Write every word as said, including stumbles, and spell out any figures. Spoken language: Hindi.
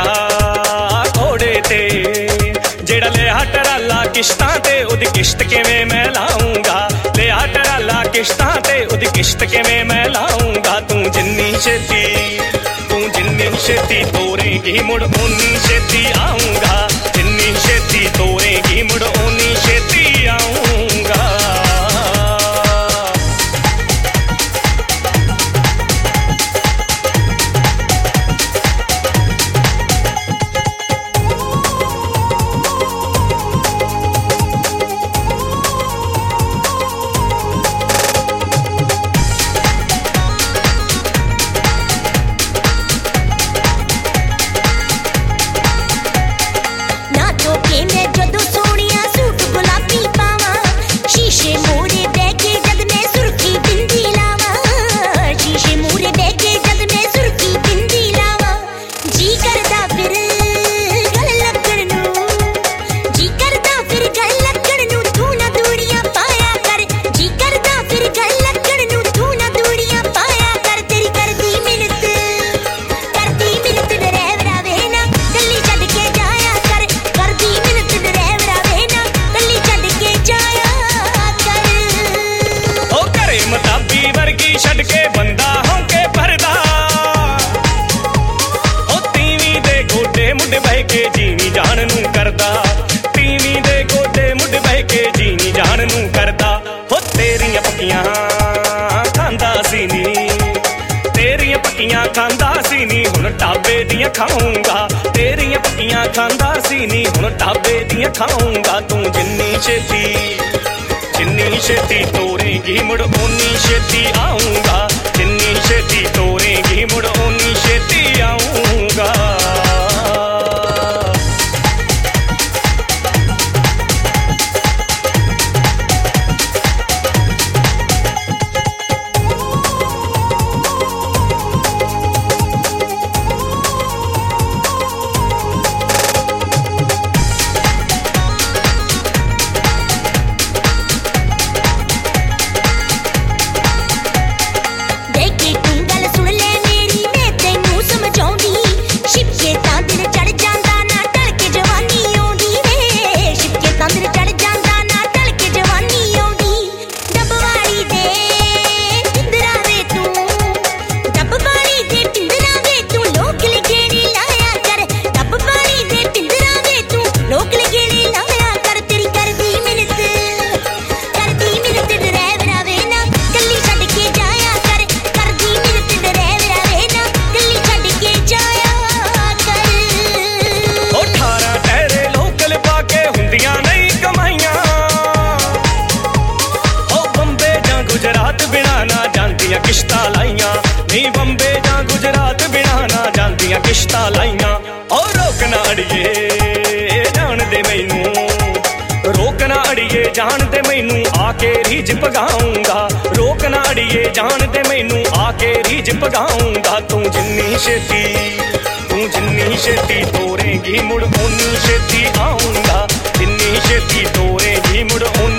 घोड़े ते जेड़ा लिया टराला किश्तां ते उदी किश्त किवें मैं लाऊंगा लिया टराला किश्तां ते उदी किश्त किवें मैं लाऊंगा तू जिन्नी छेती तू जिन्नी छेती तोरेगी मुड़ उन्नी छेती आऊंगा जिन्नी छेती तोरेगी मुड़ उन्नी छेती आऊंगा खांदा सी नी हुण ढाबे दियां खाऊंगा तेरियां पक्कियां खांदा सी नी हुण ढाबे दियां खाऊंगा तू जिन्नी छेती जिन्नी छेती तोरेगी मुड़ उन्नी छेती आऊंगा जिन्नी छेती तोरेगी मुड़ उन्नी छेती आऊंगा किश्ता लाइया नहीं बंबे जा गुजरात बिना ना जांदियां किश्ता लाइया और रोकना अड़िए जान दे मैनू रोकना अड़िए जान दे मैनू आके रीज पगाऊंगा रोकना अड़िए जान दे मैनू आके रीज पगाऊंगा तू जिन्नी छेती तू जिन्नी छेती तोरेगी मुड़ उन्नी छेती आऊंगा जिन्नी छेती तोरेगी मुड़ उन्नी